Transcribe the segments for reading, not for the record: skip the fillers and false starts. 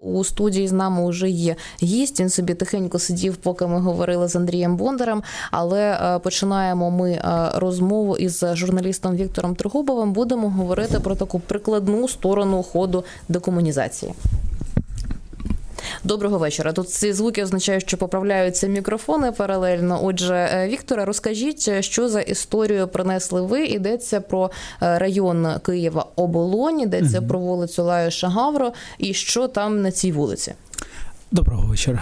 У студії з нами вже є гість, він собі тихенько сидів, поки ми говорили з Андрієм Бондарем, але починаємо ми розмову із журналістом Віктором Трегубовим. Будемо говорити про таку прикладну сторону ходу декомунізації. Доброго вечора. Тут ці звуки означають, що поправляються мікрофони паралельно. Отже, Вікторе, розкажіть, що за історію принесли ви? Йдеться про район Києва Оболонь, йдеться про вулицю Лайоша Гавро. І що там на цій вулиці? Доброго вечора.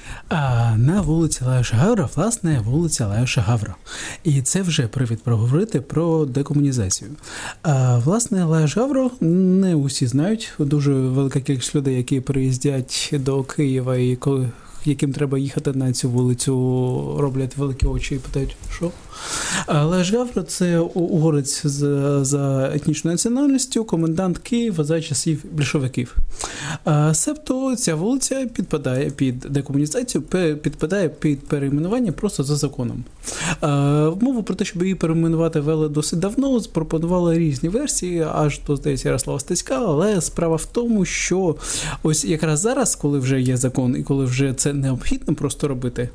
На вулиці Лайоша Гавро, власне, вулиця Лайоша Гавро. І це вже привід проговорити про декомунізацію. Власне, Лайош Гавро не усі знають. Дуже велика кількість людей, які приїздять до Києва і яким треба їхати на цю вулицю, роблять великі очі і питають, що? Лайош Гавро – це угорець за етнічною національністю, комендант Києва за часів більшовиків. Себто ця вулиця підпадає під декомунізацію, підпадає під перейменування просто за законом. Мову про те, щоб її перейменувати вели досить давно, запропонували різні версії, аж до, здається, Ярослава Стецька, але справа в тому, що ось якраз зараз, коли вже є закон і коли вже це необхідно просто робити,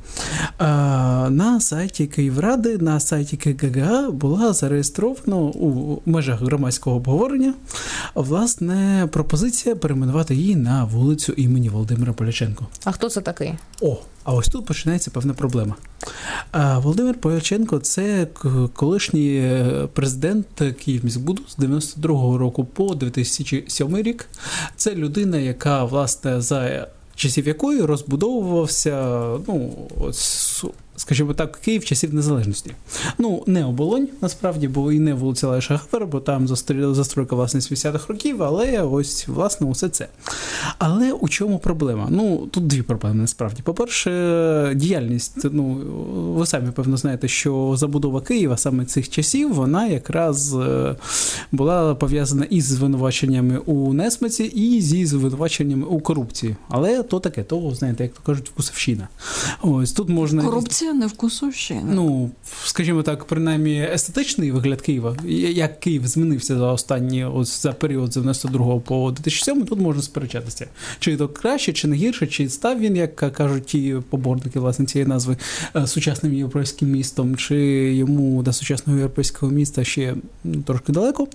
на сайті Київради, на сайті КГГА була зареєстрована у межах громадського обговорення, власне, пропозиція перейменувати її на вулицю імені Володимира Поляченка. А хто це такий? А ось тут починається певна проблема. Володимир Поляченко – це колишній президент Київміськбуду з 92-го року по 2007 рік. Це людина, яка, власне, за часів якої розбудовувався, скажімо так, Київ часів незалежності. Не Оболонь, насправді, бо і не вулиця Лайоша Гавро, бо там застройка, власне, з 80-х років, але ось, власне, усе це. Але у чому проблема? Тут дві проблеми, насправді. По-перше, діяльність, ви самі, певно, знаєте, що забудова Києва саме цих часів, вона якраз була пов'язана із звинуваченнями у несмаці і зі звинуваченнями у корупції. Але то таке, знаєте, як то кажуть, вкусовщина. Ось, тут можна... Корупція не вкусовщина. Скажімо так, принаймні естетичний вигляд Києва, як Київ змінився за період з 92 по 2007, тут можна сперечатися. Чи то краще, чи не гірше, чи став він, як кажуть ті поборники, власне, цієї назви, сучасним європейським містом, чи йому до сучасного європейського міста ще трошки далеко.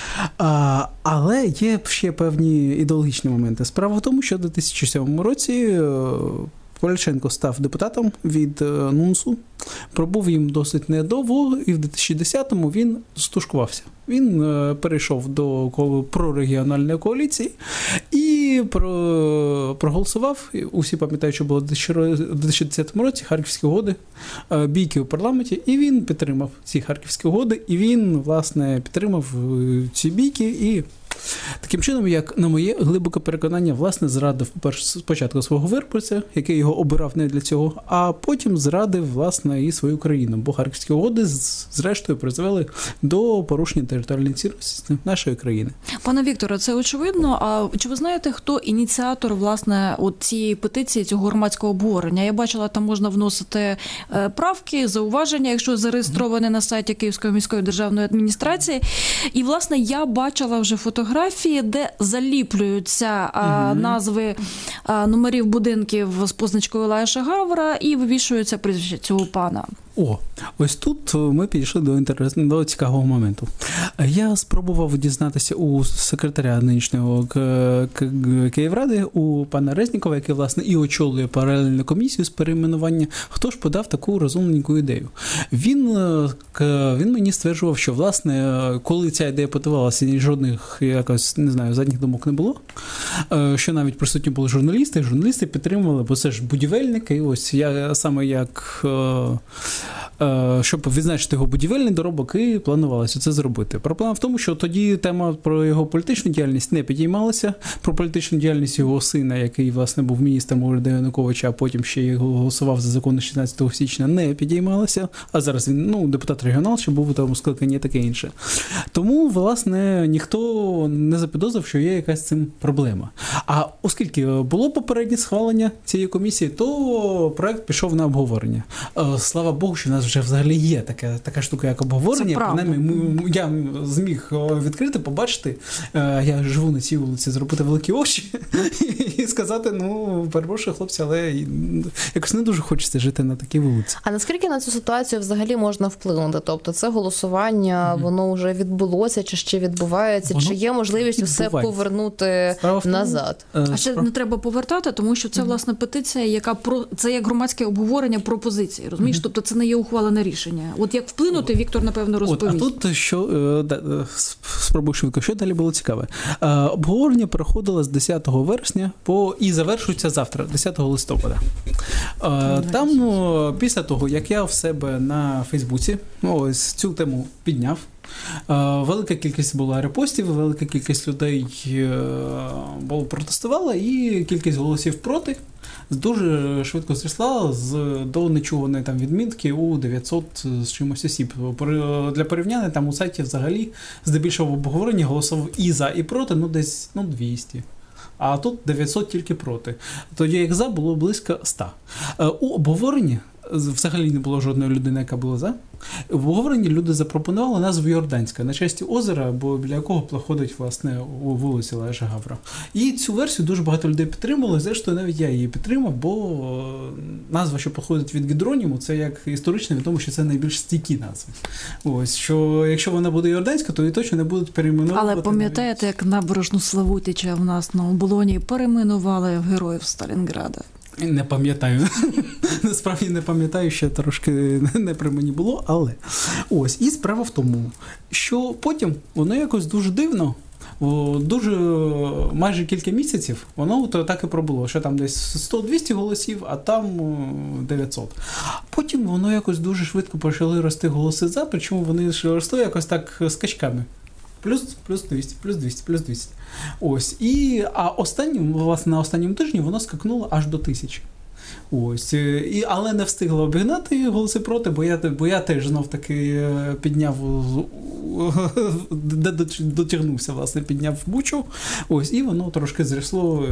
Але є ще певні ідеологічні моменти. Справа в тому, що у 2007 році Поляченко став депутатом від НУНСу, пробув їм досить недовго, і в 2010-му він стушкувався. Він перейшов до прорегіональної коаліції і проголосував. Усі пам'ятають, що було в 2010 році Харківські угоди, бійки у парламенті, і він підтримав ці Харківські угоди, і він, власне, підтримав ці бійки і таким чином, як на моє глибоке переконання, власне, зрадив спочатку свого виборця, який його обирав не для цього, а потім зрадив, власне, і свою країну. Бо Харківські угоди, зрештою, призвели до порушення територіальної цілісності нашої країни. Пане Вікторе, це очевидно. А чи ви знаєте, хто ініціатор, власне, цієї петиції, цього громадського обговорення? Я бачила, там можна вносити правки, зауваження, якщо зареєстровані на сайті Київської міської державної адміністрації. І, власне, я бачила вже фотографії, де заліплюються назви номерів будинків з позначкою Лайоша Гавра і вивішується прізвище цього пана. Ось тут ми підійшли до цікавого моменту. Я спробував дізнатися у секретаря нинішнього Київради, у пана Резнікова, який, власне, і очолює паралельну комісію з перейменування, хто ж подав таку розумненьку ідею. Він мені стверджував, що, власне, коли ця ідея подавалася, жодних, якось, не знаю, задніх думок не було, що навіть присутні були журналісти підтримували, бо це ж будівельники, ось я саме як... щоб відзначити його будівельний доробок, і планувалося це зробити. Проблема в тому, що тоді тема про його політичну діяльність не підіймалася, про політичну діяльність його сина, який, власне, був міністром уряду Януковича, а потім ще й голосував за закон 16 січня, не підіймалася, а зараз він, депутат-регіонал, що був у тому скликанні, таке інше. Тому, власне, ніхто не запідозрив, що є якась з цим проблема. А оскільки було попереднє схвалення цієї комісії, то проект пішов на обговорення. Слава Богу, що в нас зараз вже взагалі є така штука, як обговорення. Принаймні, я зміг відкрити, побачити. Я живу на цій вулиці, зробити великі очі і сказати, перепрошую, хлопці, але якось не дуже хочеться жити на такій вулиці. А наскільки на цю ситуацію взагалі можна вплинути? Тобто це голосування, воно вже відбулося, чи ще відбувається, чи є можливість все повернути назад? А ще не треба повертати, тому що це, власне, петиція, яка це як громадське обговорення пропозиції, розумієш? Тобто це не є ухвалене рішення. От як вплинути, Віктор, напевно, розповість. А тут спробую швидко, що далі було цікаве. Обговорення проходило з 10 вересня і завершується завтра, 10 листопада. Там, після того, як я в себе на Фейсбуці ось цю тему підняв, велика кількість була репостів, велика кількість людей протестувала, і кількість голосів проти дуже швидко зросла до нечуваної там відмітки у 900 з чимось осіб. Для порівняння там у сайті взагалі здебільшого в обговоренні голосував і за, і проти, десь 200. А тут 900 тільки проти. Тоді як за було близько 100. У обговоренні взагалі не було жодної людини, яка була за. В обговоренні люди запропонували назву Йорданська, на честі озера, бо біля якого проходить, власне, у вулиці Леша Гавра. І цю версію дуже багато людей підтримали, зрештою навіть я її підтримав, бо назва, що походить від Гідроніму, це як історично відомо, що це найбільш стійкі назви. Ось, що якщо вона буде Йорданська, то її точно не будуть перейменувати. Але пам'ятаєте, як набережну Славутича в нас на Оболоні перейменували в Героїв Сталінграда? Не пам'ятаю. Насправді не пам'ятаю, ще трошки не при мені було, але ось. І справа в тому, що потім воно якось дуже дивно, майже кілька місяців, воно так і пробуло, що там десь 100-200 голосів, а там 900. Потім воно якось дуже швидко почали рости голоси за, причому вони росли якось так скачками. Плюс 200, плюс 200, плюс 200. Ось. Власне, на останньому тижні воно скакнуло аж до 1000. Ось. Але не встигло обігнати голоси проти, бо я теж знов-таки підняв, дотягнувся, власне, підняв бучу. Ось. І воно трошки зросло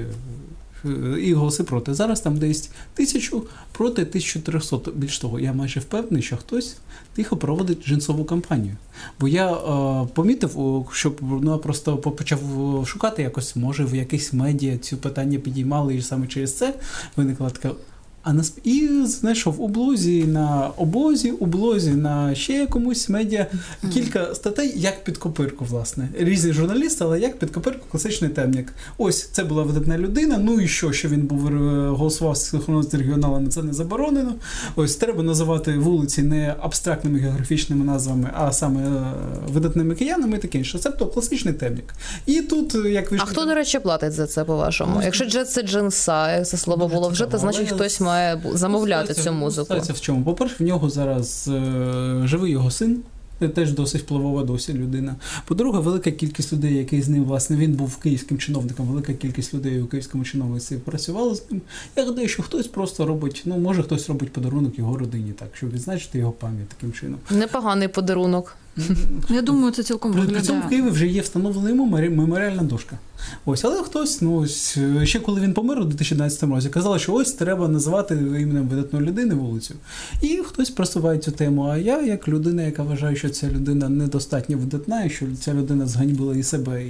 і голоси проти. Зараз там десь 1000 проти 1300. Більш того, я майже впевнений, що хтось тихо проводить джинсову кампанію. Бо я помітив, що просто почав шукати якось, може в якихось медіа ці питання підіймали, і саме через це виникла така. І знайшов у блозі на Обозі, у блозі на ще якомусь медіа кілька статей, як під копирку, власне. Різні журналісти, але як під копирку класичний темник. Ось, це була видатна людина, і що він голосував з регіоналами, це не заборонено. Ось, треба називати вулиці не абстрактними географічними назвами, а саме видатними киянами і таке інше. Тобто класичний темник. І тут, як ви А хто, до речі, платить за це, по-вашому? Якщо це джинса, як це слово було вжито, значить хтось має замовляти цю музику. Стається в чому? По-перше, в нього зараз живий його син, теж досить впливова досі людина. По-друге, велика кількість людей, які з ним, власне, він був київським чиновником, велика кількість людей у київському чиновництві працювала з ним. Я гадаю, що хтось просто робить, може хтось робить подарунок його родині, так, щоб відзначити його пам'ять таким чином. Непоганий подарунок. Я думаю, це цілком виглядає. При цьому в Києві вже є встановлена йому меморіальна дошка. Ось, але хтось, ще коли він помер у 2011 році, казали, що ось треба називати іменем видатної людини вулицю. І хтось просуває цю тему. А я, як людина, яка вважає, що ця людина недостатньо видатна, і що ця людина зганьбила і себе,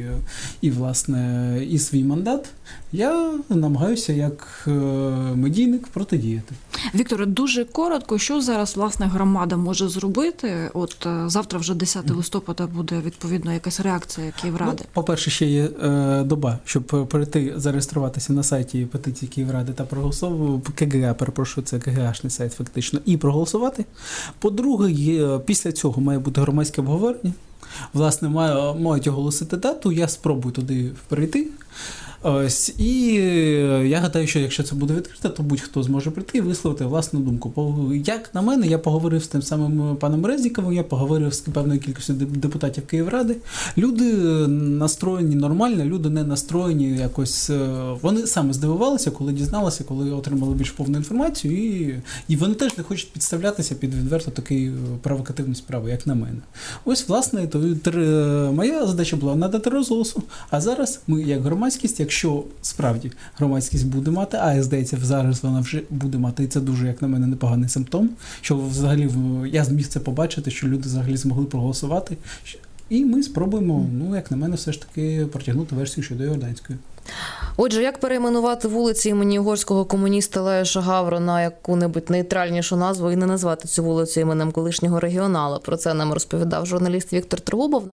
і власне, і свій мандат, я намагаюся як медійник протидіяти. Вікторе, дуже коротко, що зараз, власне, громада може зробити? От завтра вже 10 листопада буде, відповідно, якась реакція Київради. По-перше, ще є доба, щоб перейти, зареєструватися на сайті петиції Київради та проголосувати, КГА, перепрошую, це КГАшний сайт фактично, і проголосувати. По-друге, після цього має бути громадське обговорення. Власне, мають оголосити дату, я спробую туди перейти. Ось, і я гадаю, що якщо це буде відкрито, то будь-хто зможе прийти і висловити власну думку. Як на мене, я поговорив з тим самим паном Резніковим, я поговорив з певною кількістю депутатів Київради. Люди настроєні нормально, люди не настроєні якось. Вони саме здивувалися, коли дізналися, коли отримали більш повну інформацію, і вони теж не хочуть підставлятися під відверто такий провокативну справу, як на мене. Ось, власне, моя задача була надати розголосу, а зараз ми, як громадськість, як якщо справді громадськість буде мати, а здається, зараз вона вже буде мати, і це дуже, як на мене, непоганий симптом, що взагалі я зміг це побачити, що люди взагалі змогли проголосувати. І ми спробуємо, як на мене, все ж таки протягнути версію щодо Йорданської. Отже, як перейменувати вулиці імені угорського комуніста Лаjosa Гавро на яку-небудь нейтральнішу назву і не назвати цю вулицю іменем колишнього регіонала? Про це нам розповідав журналіст Віктор Трегубов.